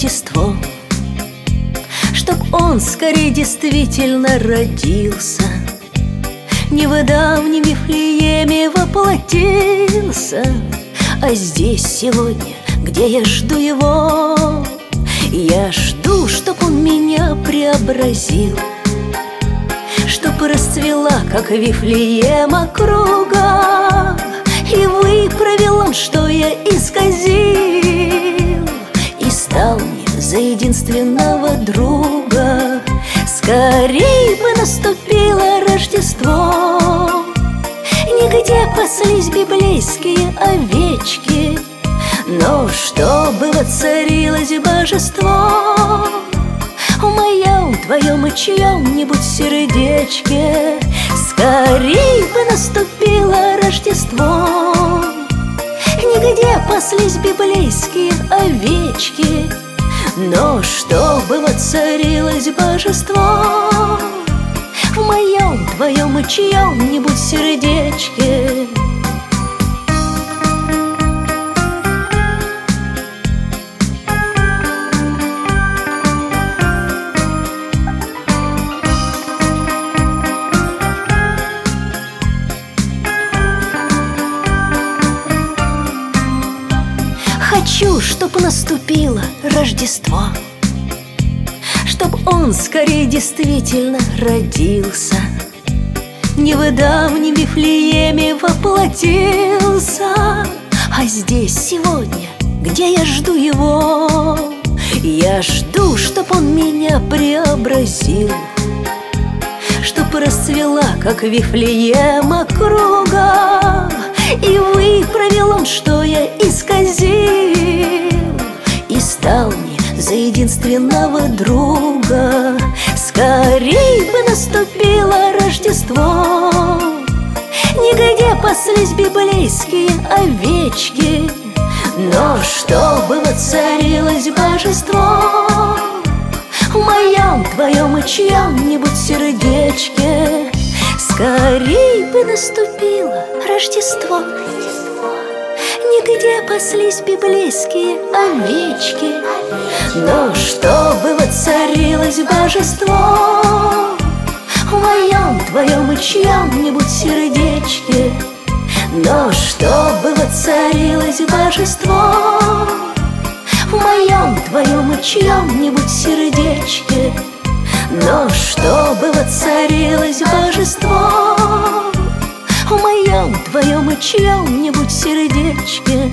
Рождество, чтоб он скорее действительно родился, не в давнем Вифлееме воплотился, а здесь сегодня, где я жду его. Я жду, чтоб он меня преобразил, чтоб расцвела, как Вифлеем, округа, и выправил он, что я исказил, и стал мне за единственного друга. Скорей бы наступило Рождество, нигде паслись библейские овечки, но чтобы воцарилось божество в моем, твоем и чьем-нибудь сердечке. Скорей бы наступило Рождество, нигде паслись библейские овечки, но чтобы воцарилось божество в моем, твоем и чьем-нибудь сердечке. Хочу, чтоб наступило Рождество, чтоб он скорее действительно родился, не в давнем Вифлееме воплотился, а здесь сегодня, где я жду его. Я жду, чтоб он меня преобразил, чтоб расцвела, как Вифлеем, округа, и выправил он, что я исказил, и стал мне за единственного друга. Скорей бы наступило Рождество, нигде паслись библейские овечки, но чтобы воцарилось божество в моем, твоем и чьем-нибудь сердечке. Скорей бы наступило Рождество, нигде паслись библейские овечки, но чтобы воцарилось божество в моем, твоем и чьем-нибудь сердечке. Но чтобы воцарилось божество в моем, твоем и чьем-нибудь сердечке. Но чтобы воцарилось божество в моем, твоем и чьем-нибудь сердечке.